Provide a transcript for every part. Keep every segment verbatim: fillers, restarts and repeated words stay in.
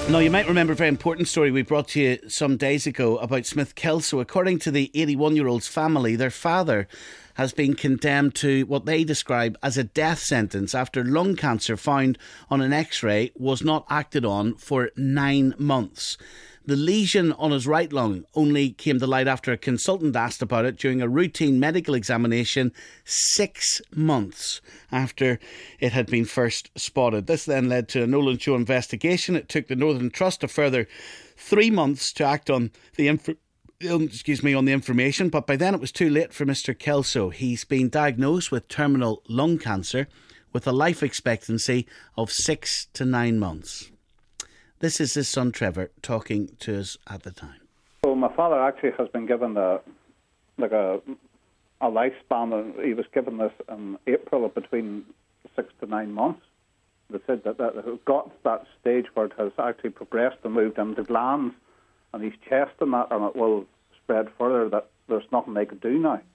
Now, you might remember a very important story we brought to you some days ago about Smith Kelso. According to the eighty-one-year-old's family, their father has been condemned to what they describe as a death sentence after lung cancer found on an x-ray was not acted on for nine months. The lesion on his right lung only came to light after a consultant asked about it during a routine medical examination six months after it had been first spotted. This then led to a Nolan Show investigation. It took the Northern Trust a further three months to act on the info- excuse me, on the information, but by then it was too late for Mister Kelso. He's been diagnosed with terminal lung cancer with a life expectancy of six to nine months. This is his son Trevor talking to us at the time. So my father actually has been given a like a a lifespan, and he was given this in April of between six to nine months. They said that, that it got to that stage where it has actually progressed and moved into glands and his chest and that, and it will spread further, that there's nothing they could do now.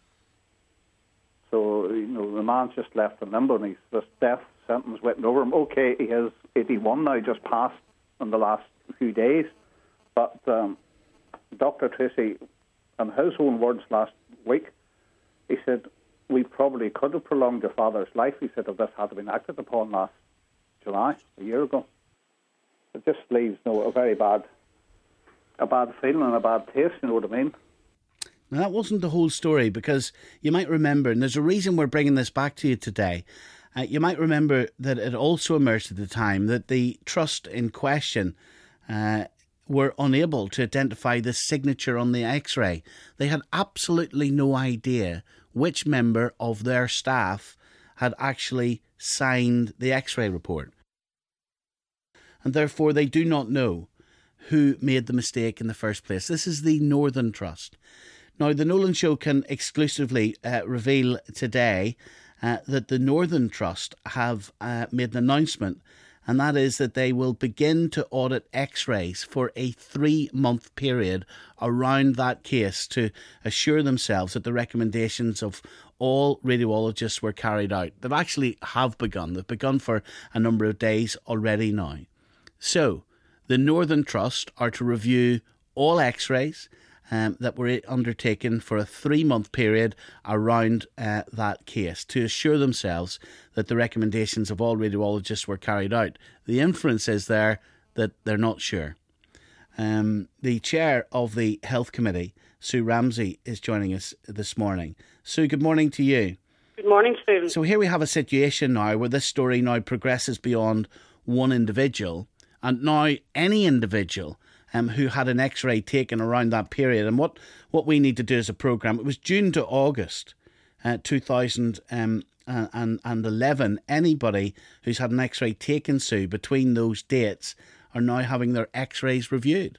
So, you know, the man's just left in limbo and he's this death sentence written over him. Okay, he is eighty-one now, just passed in the last few days, but um, Doctor Tracy, in his own words last week, he said, we probably could have prolonged your father's life, he said, if this had been acted upon last July, a year ago. It just leaves you know, a very bad a bad feeling and a bad taste, you know what I mean? Now, that wasn't the whole story, because you might remember, and there's a reason we're bringing this back to you today. Uh, you might remember that it also emerged at the time that the trust in question uh, were unable to identify the signature on the x-ray. They had absolutely no idea which member of their staff had actually signed the x-ray report. And therefore they do not know who made the mistake in the first place. This is the Northern Trust. Now, the Nolan Show can exclusively uh, reveal today Uh, that the Northern Trust have uh, made an announcement, and that is that they will begin to audit x-rays for a three-month period around that case to assure themselves that the recommendations of all radiologists were carried out. They've actually have begun. They've begun for a number of days already now. So, the Northern Trust are to review all x-rays Um, that were undertaken for a three-month period around uh, that case to assure themselves that the recommendations of all radiologists were carried out. The inference is there that they're not sure. Um, the chair of the Health Committee, Sue Ramsey, is joining us this morning. Sue, good morning to you. Good morning, Stephen. So here we have a situation now where this story now progresses beyond one individual, and now any individual Um, who had an x-ray taken around that period. And what, what we need to do as a programme, it was June to August uh, two thousand eleven. Anybody who's had an x-ray taken, Sue, between those dates are now having their x-rays reviewed.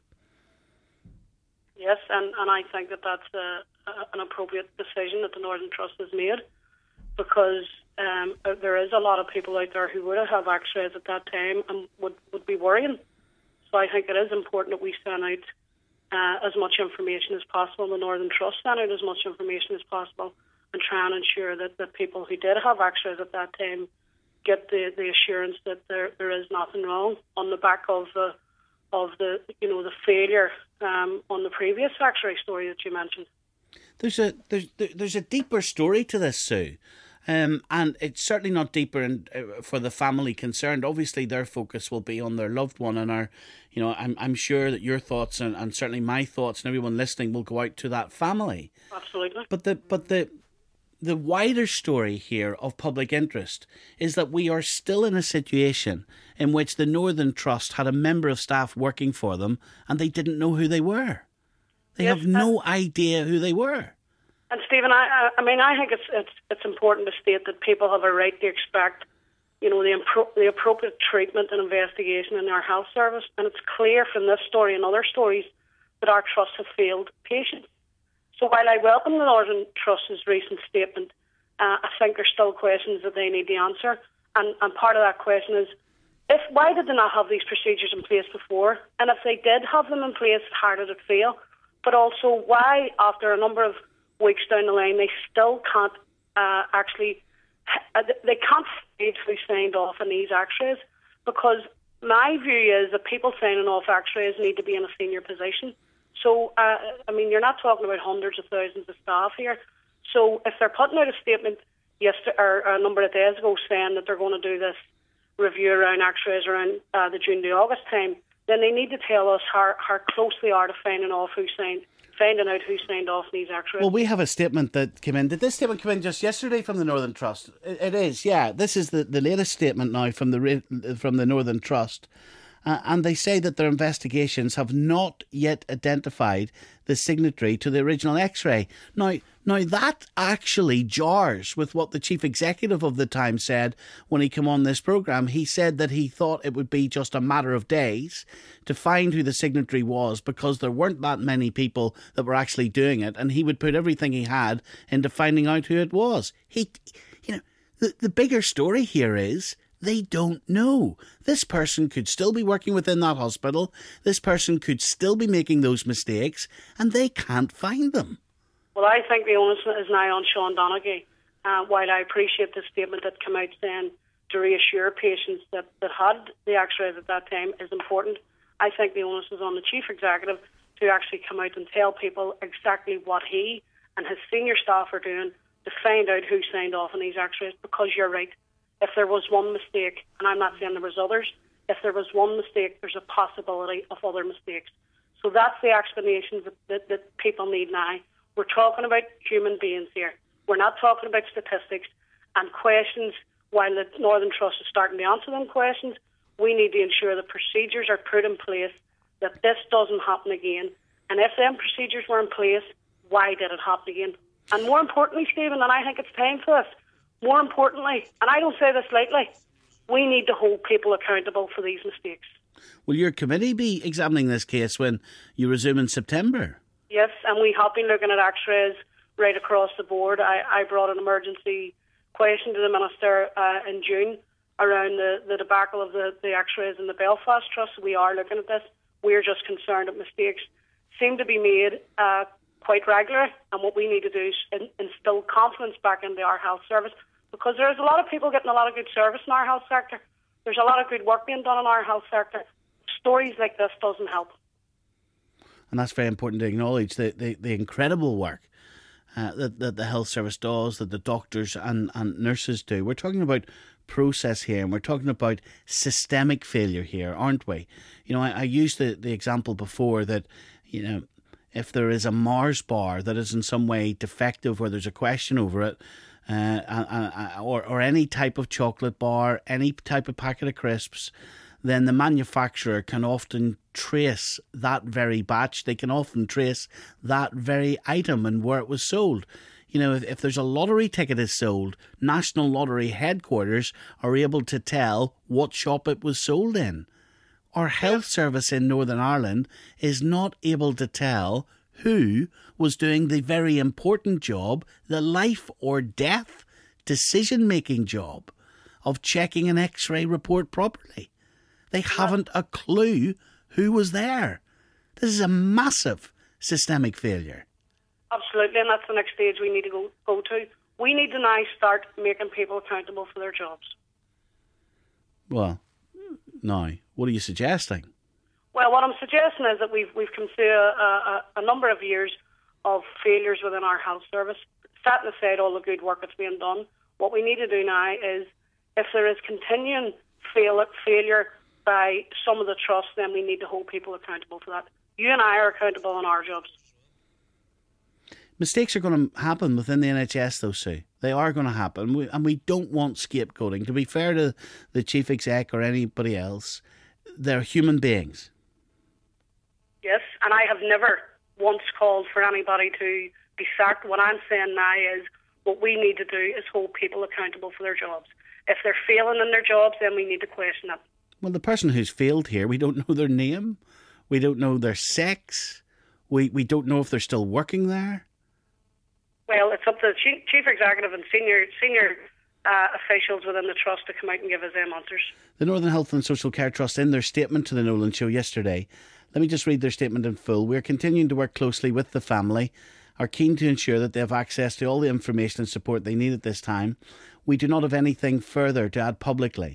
Yes, and, and I think that that's a, a, an appropriate decision that the Northern Trust has made, because um, there is a lot of people out there who would have x-rays at that time and would, would be worrying. So I think it is important that we send out uh, as much information as possible. The Northern Trust send out as much information as possible and try and ensure that the people who did have x-rays at that time get the, the assurance that there there is nothing wrong on the back of the of the you know the failure um, on the previous x-ray story that you mentioned. There's a there's there's a deeper story to this, Sue. Um, and it's certainly not deeper in, uh, for the family concerned. Obviously, their focus will be on their loved one, and our, you know, I'm I'm sure that your thoughts and, and certainly my thoughts and everyone listening will go out to that family. Absolutely. But the but the the wider story here of public interest is that we are still in a situation in which the Northern Trust had a member of staff working for them, and they didn't know who they were. They yes, have no idea who they were. And Stephen, I, I mean, I think it's, it's it's important to state that people have a right to expect, you know, the impro- the appropriate treatment and investigation in our health service. And it's clear from this story and other stories that our trusts have failed patients. So while I welcome the Northern Trust's recent statement, uh, I think there's still questions that they need to answer. And, and part of that question is, if why did they not have these procedures in place before? And if they did have them in place, how did it fail? But also, why, after a number of weeks down the line, they still can't uh, actually, uh, they can't state who signed off on these x-rays, because my view is that people signing off x-rays need to be in a senior position. So, uh, I mean, you're not talking about hundreds of thousands of staff here. So if they're putting out a statement yesterday, or a number of days ago saying that they're going to do this review around x-rays around uh, the June to August time, then they need to tell us how, how close they are to finding off who signed, finding out who signed off these x-rays. Well, we have a statement that came in. Did this statement come in just yesterday from the Northern Trust? It, it is, yeah. This is the, the latest statement now from the from the Northern Trust. Uh, and they say that their investigations have not yet identified the signatory to the original x-ray. Now, now that actually jars with what the chief executive of the Times said when he came on this programme. He said that he thought it would be just a matter of days to find who the signatory was because there weren't that many people that were actually doing it, and he would put everything he had into finding out who it was. He, you know, the, the bigger story here is they don't know. This person could still be working within that hospital. This person could still be making those mistakes, and they can't find them. Well, I think the onus is now on Sean Donoghue. Uh, while I appreciate the statement that came out saying to reassure patients that, that had the x-rays at that time is important, I think the onus is on the chief executive to actually come out and tell people exactly what he and his senior staff are doing to find out who signed off on these x-rays, because you're right. If there was one mistake, and I'm not saying there was others, if there was one mistake, there's a possibility of other mistakes. So that's the explanation that, that, that people need now. We're talking about human beings here. We're not talking about statistics and questions. While the Northern Trust is starting to answer them questions, we need to ensure that procedures are put in place, that this doesn't happen again. And if them procedures were in place, why did it happen again? And more importantly, Stephen, and I think it's time for this, more importantly, and I don't say this lightly, we need to hold people accountable for these mistakes. Will your committee be examining this case when you resume in September? Yes, and we have been looking at x-rays right across the board. I, I brought an emergency question to the Minister uh, in June around the, the debacle of the, the x-rays in the Belfast Trust. We are looking at this. We're just concerned that mistakes seem to be made uh, quite regularly, and what we need to do is in, instill confidence back into our health service, because there's a lot of people getting a lot of good service in our health sector. There's a lot of good work being done in our health sector. Stories like this doesn't help. And that's very important to acknowledge, the, the, the incredible work uh, that, that the health service does, that the doctors and, and nurses do. We're talking about process here, and we're talking about systemic failure here, aren't we? You know, I, I used the, the example before that, you know, if there is a Mars bar that is in some way defective or there's a question over it, uh, uh, uh, or, or any type of chocolate bar, any type of packet of crisps, then the manufacturer can often trace that very batch. They can often trace that very item and where it was sold. You know, if, if there's a lottery ticket is sold, National Lottery headquarters are able to tell what shop it was sold in. Our health service in Northern Ireland is not able to tell who was doing the very important job, the life or death decision-making job of checking an x-ray report properly. They haven't a clue who was there. This is a massive systemic failure. Absolutely, and that's the next stage we need to go, go to. We need to now start making people accountable for their jobs. Well, now, what are you suggesting? Well, what I'm suggesting is that we've we've come through a, a, a number of years of failures within our health service. Setting aside all the good work that's being done, what we need to do now is, if there is continuing fail, failure by some of the trusts, then we need to hold people accountable for that. You and I are accountable on our jobs. Mistakes are going to happen within the N H S, though, Sue. They are going to happen, we, and we don't want scapegoating. To be fair to the chief exec or anybody else, they're human beings. Yes, and I have never once called for anybody to be sacked. What I'm saying now is what we need to do is hold people accountable for their jobs. If they're failing in their jobs, then we need to question them. Well, the person who's failed here, we don't know their name. We don't know their sex. We, we don't know if they're still working there. Well, it's up to the chief, chief executive and senior senior uh, officials within the trust to come out and give us them answers. The Northern Health and Social Care Trust, in their statement to the Nolan Show yesterday, let me just read their statement in full. We're continuing to work closely with the family, are keen to ensure that they have access to all the information and support they need at this time. We do not have anything further to add publicly.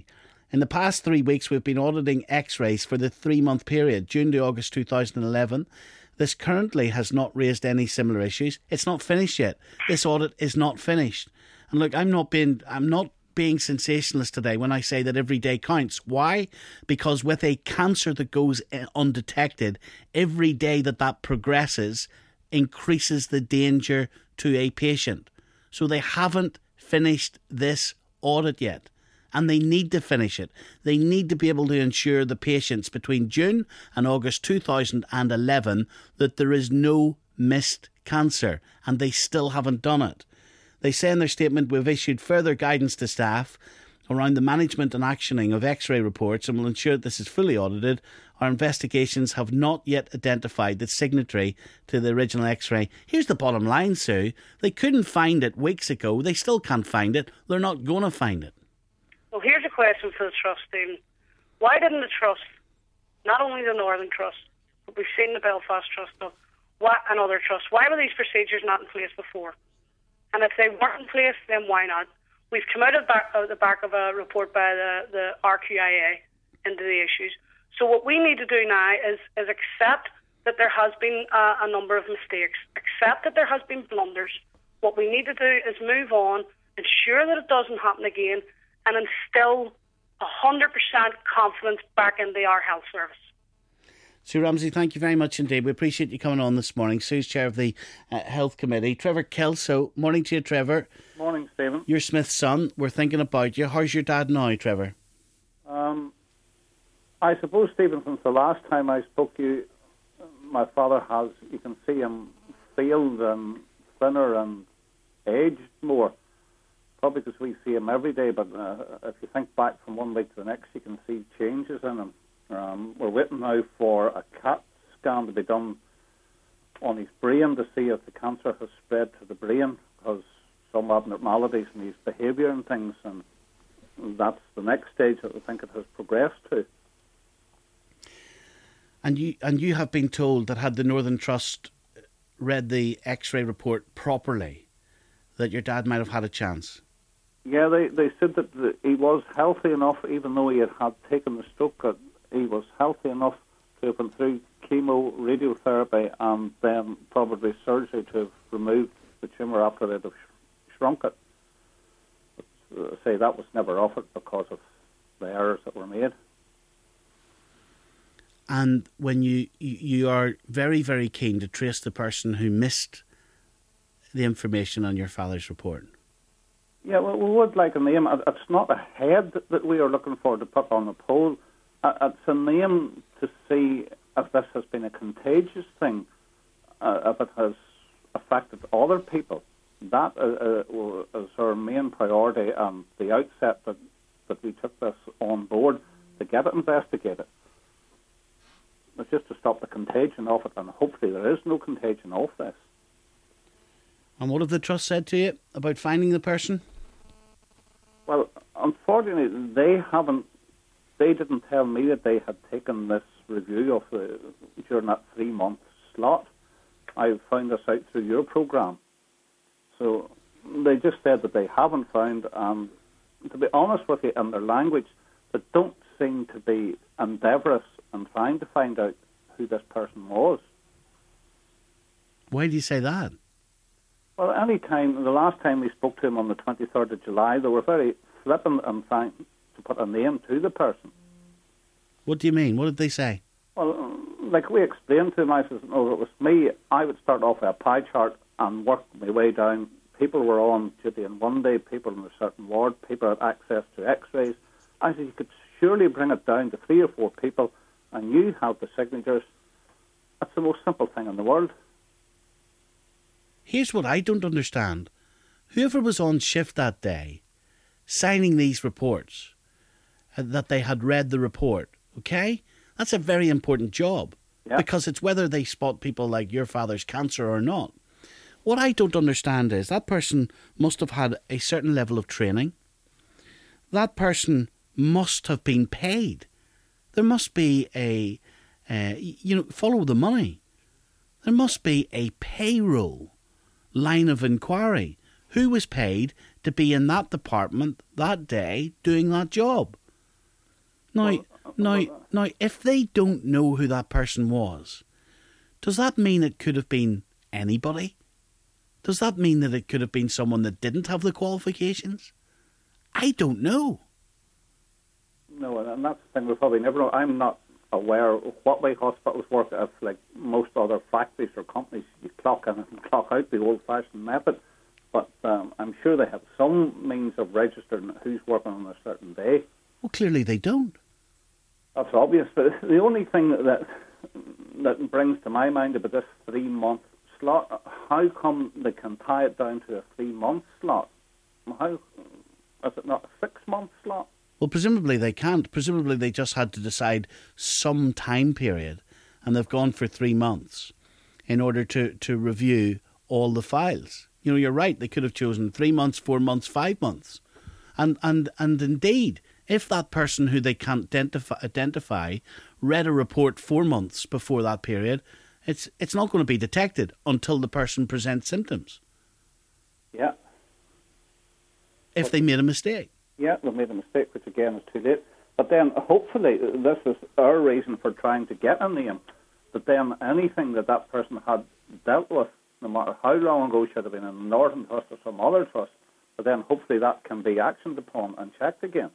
In the past three weeks, we've been auditing x-rays for the three-month period, June to August two thousand eleven. This currently has not raised any similar issues. It's not finished yet. This audit is not finished. And look, I'm not being, I'm not being sensationalist today when I say that every day counts. Why? Because with a cancer that goes undetected, every day that that progresses increases the danger to a patient. So they haven't finished this audit yet, and they need to finish it. They need to be able to ensure the patients between June and August two thousand eleven that there is no missed cancer, and they still haven't done it. They say in their statement, we've issued further guidance to staff around the management and actioning of x-ray reports and will ensure that this is fully audited. Our investigations have not yet identified the signatory to the original x-ray. Here's the bottom line, Sue. They couldn't find it weeks ago. They still can't find it. They're not going to find it. Well, here's a question for the Trust, Stephen. Why didn't the Trust, not only the Northern Trust, but we've seen the Belfast Trust why, and other trusts, why were these procedures not in place before? And if they weren't in place, then why not? We've come out of back, uh, the back of a report by the, the R Q I A into the issues. So what we need to do now is, is accept that there has been uh, a number of mistakes, accept that there has been blunders. What we need to do is move on, ensure that it doesn't happen again, and instill one hundred percent confidence back into our health service. Sue Ramsey, thank you very much indeed. We appreciate you coming on this morning. Sue's chair of the uh, Health Committee. Trevor Kelso, morning to you, Trevor. Morning, Stephen. You're Smith's son. We're thinking about you. How's your dad now, Trevor? Um, I suppose, Stephen, since the last time I spoke to you, my father has, you can see him failed and thinner and aged more. Probably because we see him every day, but uh, if you think back from one week to the next, you can see changes in him. Um, we're waiting now for a CAT scan to be done on his brain to see if the cancer has spread to the brain, because some abnormalities in his behaviour and things, and that's the next stage that we think it has progressed to. And you and you have been told that had the Northern Trust read the X-ray report properly, that your dad might have had a chance. Yeah, they, they said that the, he was healthy enough, even though he had, had taken the stroke, that he was healthy enough to have been through chemo, radiotherapy, and then probably surgery to have removed the tumour after they'd have sh- shrunk it. But, uh, say that was never offered because of the errors that were made. And when you, you, you are very, very keen to trace the person who missed the information on your father's report. Yeah, well, we would like a name. It's not a head that we are looking for to put on the poll. It's a name to see if this has been a contagious thing, uh, if it has affected other people. That uh, is our main priority and the outset that, that we took this on board to get it investigated. It's just to stop the contagion of it, and hopefully there is no contagion of this. And what have the Trust said to you about finding the person? Well, unfortunately, they haven't. They didn't tell me that they had taken this review of the during that three-month slot. I found this out through your programme. So they just said that they haven't found, and to be honest with you, in their language, they don't seem to be endeavourous in trying to find out who this person was. Why do you say that? Well, any time, the last time we spoke to him on the twenty-third of July, they were very flippant in trying to put a name to the person. What do you mean? What did they say? Well, like we explained to him, I said, no, if it was me, I would start off with a pie chart and work my way down. People were on duty on one day, people in a certain ward, people had access to x-rays. I said, you could surely bring it down to three or four people, and you have the signatures. That's the most simple thing in the world. Here's what I don't understand. Whoever was on shift that day, signing these reports, uh, that they had read the report, okay? That's a very important job, yeah. Because it's whether they spot people like your father's cancer or not. What I don't understand is that person must have had a certain level of training. That person must have been paid. There must be a, uh, you know, follow the money. There must be a payroll line of inquiry. Who was paid to be in that department that day doing that job? Now, Well, now, well, now, if they don't know who that person was, does that mean it could have been anybody? Does that mean that it could have been someone that didn't have the qualifications? I don't know. No, and that's the thing. We probably never know. I'm not aware of what way hospitals work. It's like most other factories or companies. You clock in and clock out, the old-fashioned method. But um, I'm sure they have some means of registering who's working on a certain day. Well, clearly they don't. That's obvious. But the only thing that that brings to my mind about this three-month slot, how come they can tie it down to a three-month slot? How is it not a six-month slot? Well, presumably they can't. Presumably they just had to decide some time period, and they've gone for three months in order to, to review all the files. You know, you're right. They could have chosen three months, four months, five months. And and, and indeed, if that person who they can't identify, identify read a report four months before that period, it's it's not going to be detected until the person presents symptoms. Yeah. If they made a mistake. Yeah, they made a mistake, which again is too late. But then hopefully this is our reason for trying to get a name. But then anything that that person had dealt with, no matter how long ago, should have been in the Northern Trust or some other trust, but then hopefully that can be actioned upon and checked again.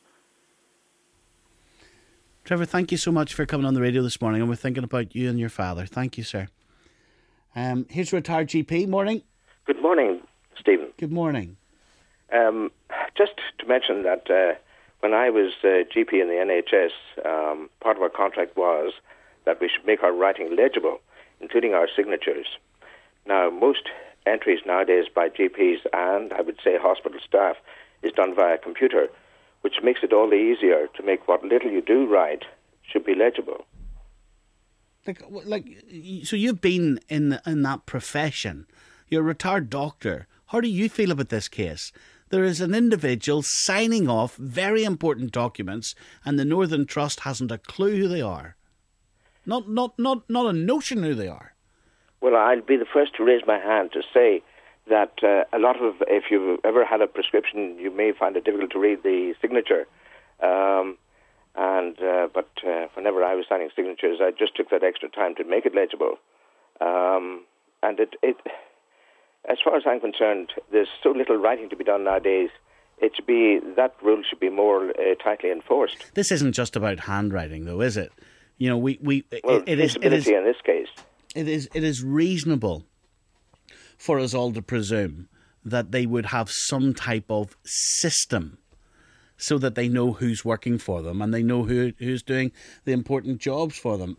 Trevor, thank you so much for coming on the radio this morning, and we're thinking about you and your father. Thank you, sir. Um, here's a retired G P. Morning. Good morning, Stephen. Good morning. Um, just to mention that uh, when I was uh, G P in the N H S, um, part of our contract was that we should make our writing legible, including our signatures. Now, most entries nowadays by G Ps and, I would say, hospital staff is done via computer, which makes it all the easier to make what little you do write should be legible. Like, like, so you've been in in that profession. You're a retired doctor. How do you feel about this case? There is an individual signing off very important documents, and the Northern Trust hasn't a clue who they are. Not, not, not, not a notion who they are. Well, I'll be the first to raise my hand to say that uh, a lot of, if you've ever had a prescription, you may find it difficult to read the signature. Um, and uh, But uh, whenever I was signing signatures, I just took that extra time to make it legible. Um, and it, it, as far as I'm concerned, there's so little writing to be done nowadays. It should be, that rule should be more uh, tightly enforced. This isn't just about handwriting, though, is it? You know, we, we well, it, it is it is in this case. It is it is reasonable for us all to presume that they would have some type of system so that they know who's working for them and they know who who's doing the important jobs for them.